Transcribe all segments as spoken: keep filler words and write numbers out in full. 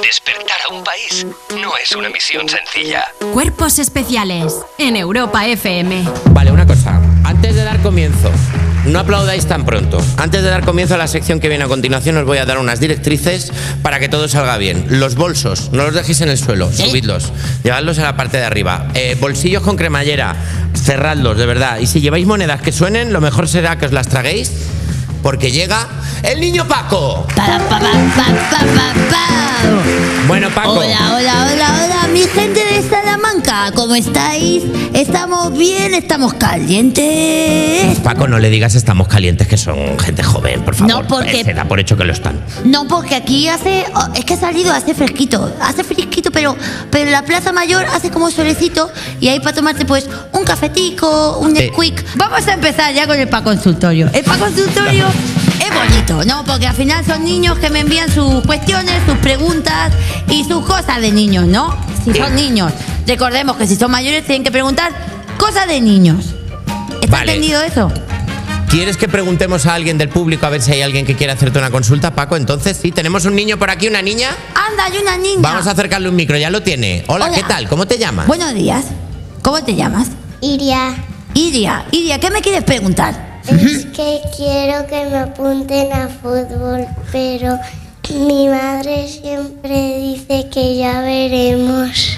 Despertar a un país no es una misión sencilla. Cuerpos especiales en Europa F M. Vale, una cosa. Antes de dar comienzo, no aplaudáis tan pronto. Antes de dar comienzo a la sección que viene a continuación, os voy a dar unas directrices para que todo salga bien. Los bolsos, no los dejéis en el suelo, ¿Eh? subidlos, llevadlos a la parte de arriba. Eh, bolsillos con cremallera, cerradlos, de verdad. Y si lleváis monedas que suenen, lo mejor será que os las traguéis, porque llega el niño Paco. Pa, pa, pa, pa, pa, pa, pa. Bueno, Paco. Hola, hola, hola, hola, mi gente de Salamanca, ¿cómo estáis? ¿Estamos bien? ¿Estamos calientes? Paco, no le digas estamos calientes, que son gente joven, por favor. No, porque... Se da por hecho que lo están. No, porque aquí hace... Oh, es que ha salido, hace fresquito. Hace fresquito, pero, pero en la Plaza Mayor hace como solecito. Y ahí para tomarte, pues, un cafetico, un Nesquik. Eh. Vamos a empezar ya con el pa consultorio. El pa consultorio... Es bonito, ¿no? Porque al final son niños que me envían sus cuestiones, sus preguntas y sus cosas de niños, ¿no? Si son niños. Recordemos que si son mayores tienen que preguntar cosas de niños. ¿Está vale. entendido eso? ¿Quieres que preguntemos a alguien del público a ver si hay alguien que quiera hacerte una consulta, Paco? Entonces, sí, tenemos un niño por aquí, una niña. Anda, hay una niña. Vamos a acercarle un micro, ya lo tiene. Hola, Hola. ¿qué tal? ¿Cómo te llamas? Buenos días. ¿Cómo te llamas? Iria. Iria, Iria, ¿qué me quieres preguntar? Es que quiero que me apunten a fútbol, pero mi madre siempre dice que ya veremos.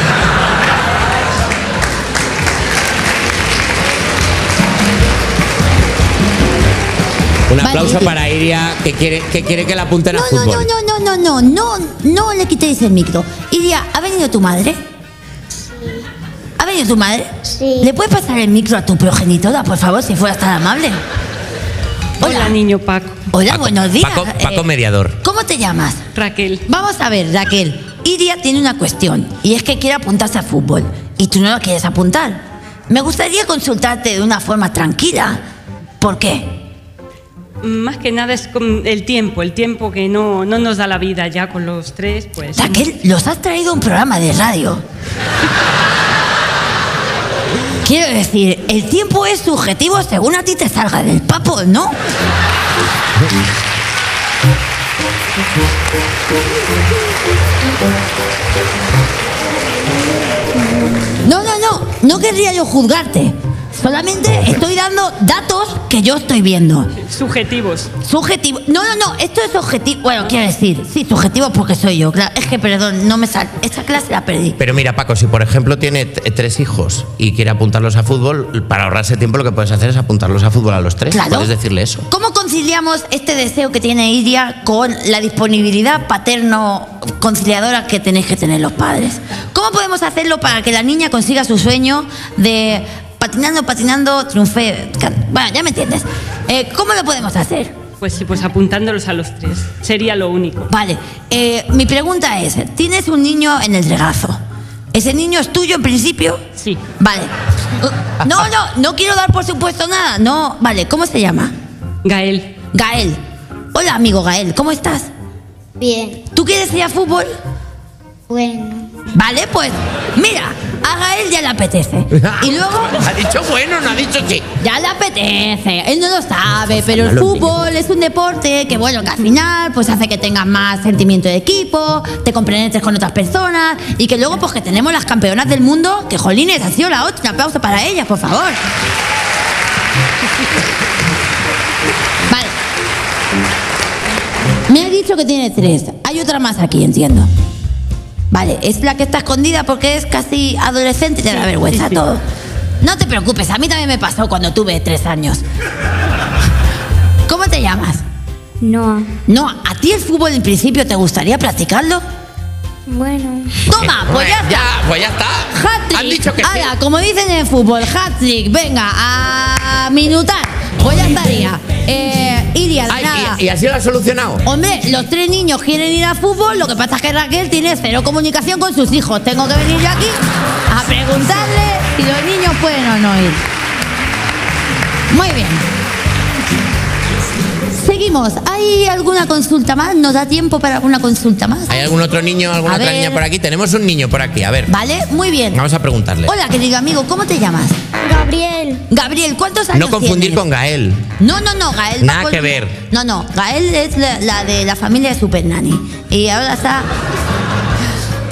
Un Vale, aplauso Iria. para Iria, que quiere, que quiere que la apunten a No, no, fútbol. no, no, no, no, no, no, no le quitéis el micro. Iria, ¿ha venido tu madre? ¿Ha venido tu madre? Sí. ¿Le puedes pasar el micro a tu progenitora, por favor, si fueras tan amable? Hola, Hola, niño Paco. Hola, Paco, buenos días. Paco, Paco Eh, mediador. ¿Cómo te llamas? Raquel. Vamos a ver, Raquel. Iria tiene una cuestión, y es que quiere apuntarse a fútbol, y tú no la quieres apuntar. Me gustaría consultarte de una forma tranquila. ¿Por qué? Más que nada es con el tiempo, el tiempo que no, no nos da la vida ya con los tres, pues... Raquel, los has traído a un programa de radio. Quiero decir, el tiempo es subjetivo según a ti te salga del papo, ¿no? No, no, no, no querría yo juzgarte. Solamente estoy dando datos que yo estoy viendo. Subjetivos. Subjetivo. No, no, no, esto es objetivo. Bueno, quiero decir, sí, subjetivo porque soy yo. Claro, es que, perdón, no me sale. Esta clase la perdí. Pero mira, Paco, si por ejemplo tiene t- tres hijos y quiere apuntarlos a fútbol, para ahorrarse tiempo lo que puedes hacer es apuntarlos a fútbol a los tres. Claro. Puedes decirle eso. ¿Cómo conciliamos este deseo que tiene Iria con la disponibilidad paterno-conciliadora que tenéis que tener los padres? ¿Cómo podemos hacerlo para que la niña consiga su sueño de patinando, patinando, triunfe? Bueno, ya me entiendes. Eh, ¿Cómo lo podemos hacer? Pues sí, pues apuntándolos a los tres. Sería lo único. Vale, eh, mi pregunta es, tienes un niño en el regazo. ¿Ese niño es tuyo en principio? Sí. Vale. Uh, No, no, no quiero dar por supuesto nada. No, vale, ¿cómo se llama? Gael. Gael. Hola, amigo Gael, ¿cómo estás? Bien. ¿Tú quieres ir a fútbol? Bueno. Vale, pues, mira, a Gael ya le apetece. Y luego... Ha dicho bueno, no ha dicho sí. Ya le apetece, él no lo sabe, pero el Los fútbol es un deporte que, bueno, que al final pues hace que tengas más sentimiento de equipo, te compenetres con otras personas y que luego pues que tenemos las campeonas del mundo, que jolines, ha sido la otra, un aplauso para ellas, por favor. Vale. Me ha dicho que tiene tres, hay otra más aquí, entiendo. Vale, es la que está escondida porque es casi adolescente y te da vergüenza sí, sí. todo. No te preocupes, a mí también me pasó cuando tuve tres años. ¿Cómo te llamas? No. No, ¿a ti el fútbol en principio te gustaría practicarlo? Bueno. Toma, pues ya está. Ya, pues ya está. Hat-trick. Han dicho que sí. Ala, como dicen en el fútbol, hat-trick. Venga, a minutar. Pues ya estaría. Eh, Iria, de Ay, nada. y, y así lo has solucionado. Hombre, los tres niños quieren ir a fútbol, lo que pasa es que Raquel tiene cero comunicación con sus hijos. Tengo que venir yo aquí a preguntarle si los niños pueden o no ir. Muy bien. Seguimos. ¿Hay alguna consulta más? ¿Nos da tiempo para alguna consulta más? ¿Hay algún otro niño, alguna A otra ver. niña por aquí? Tenemos un niño por aquí, a ver. Vale, muy bien. Vamos a preguntarle. Hola, querido amigo, ¿cómo te llamas? Gabriel. Gabriel, ¿cuántos años No confundir tienes? con Gael. No, no, no, Gael. Nada va que con- ver. No, no, Gael es la, la de la familia de Super Nani. Y ahora está...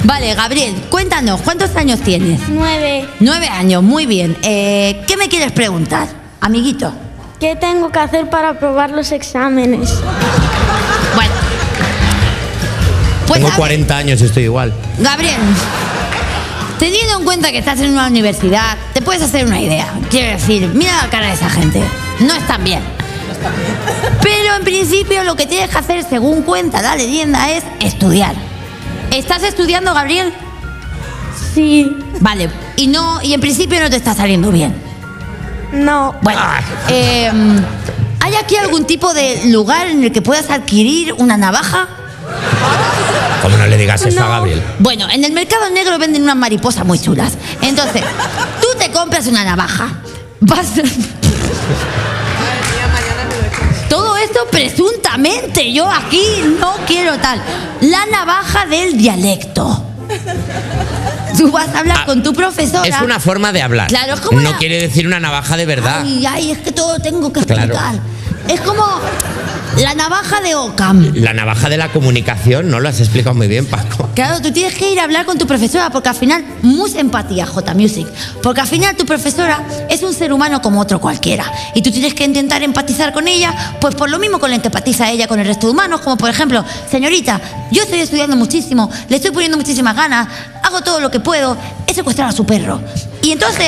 Vale, Gabriel, cuéntanos, ¿cuántos años tienes? Nueve. Nueve años, muy bien. Eh, ¿Qué me quieres preguntar, amiguito? ¿Qué tengo que hacer para aprobar los exámenes? Bueno. Pues, Tengo Gabriel, cuarenta años y estoy igual. Gabriel, teniendo en cuenta que estás en una universidad, te puedes hacer una idea. Quiero decir, mira la cara de esa gente. No están bien. Pero en principio lo que tienes que hacer, según cuenta la leyenda, es estudiar. ¿Estás estudiando, Gabriel? Sí. Vale. Y no, y en principio no te está saliendo bien. No. Bueno, eh, ¿hay aquí algún tipo de lugar en el que puedas adquirir una navaja? ¿Cómo no le digas eso No. a Gabriel? Bueno, en el mercado negro venden unas mariposas muy chulas. Entonces, tú te compras una navaja. Vas... Todo esto presuntamente. Yo aquí no quiero tal. La navaja del dialecto. Tú vas a hablar Ah, con tu profesora. Es una forma de hablar. Claro, es como no la- quiere decir una navaja de verdad. Ay, ay, es que todo tengo que explicar. Claro. Es como la navaja de Occam. La navaja de la comunicación, ¿no? Lo has explicado muy bien, Paco. Claro, tú tienes que ir a hablar con tu profesora porque al final, mucha empatía, J Music, porque al final tu profesora es un ser humano como otro cualquiera y tú tienes que intentar empatizar con ella, pues por lo mismo con el que empatiza ella con el resto de humanos, como por ejemplo, señorita, yo estoy estudiando muchísimo, le estoy poniendo muchísimas ganas, hago todo lo que puedo, he secuestrado a su perro. Y entonces...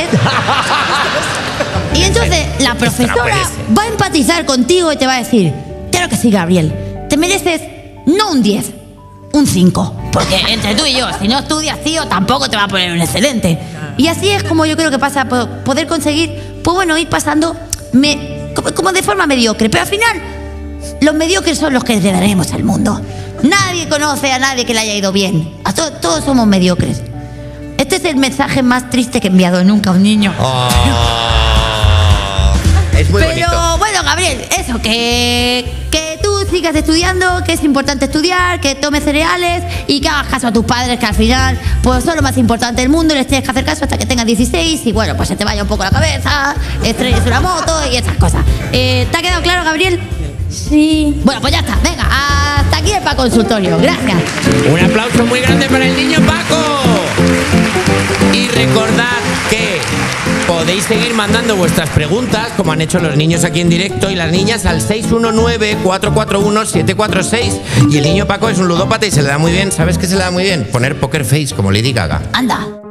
Y entonces la profesora puede ser. va a empatizar contigo y te va a decir, claro que sí, Gabriel, te mereces no un diez, un cinco. Porque entre tú y yo, si no estudias, tío, tampoco te va a poner un excelente. Y así es como yo creo que pasa, po- poder conseguir, pues bueno, ir pasando me, como, como de forma mediocre. Pero al final, los mediocres son los que heredaremos el mundo. Nadie conoce a nadie que le haya ido bien. A to- todos somos mediocres. Este es el mensaje más triste que he enviado nunca a un niño. Oh, es muy Pero bonito. bueno, Gabriel, eso, que, que tú sigas estudiando, que es importante estudiar, que tomes cereales y que hagas caso a tus padres, que al final pues son lo más importante del mundo y les tienes que hacer caso hasta que tengas dieciséis y bueno, pues se te vaya un poco la cabeza, estrelles una moto y esas cosas. Eh, ¿Te ha quedado claro, Gabriel? Sí. Bueno, pues ya está, venga, hasta aquí el Pa Consultorio, gracias. Un aplauso muy grande para el niño Paco. Y recordad que podéis seguir mandando vuestras preguntas, como han hecho los niños aquí en directo y las niñas, al seis uno nueve, cuatro cuatro uno, siete cuatro seis. Y el niño Paco es un ludópata y se le da muy bien. ¿Sabes qué se le da muy bien? Poner poker face como Lady Gaga. Anda.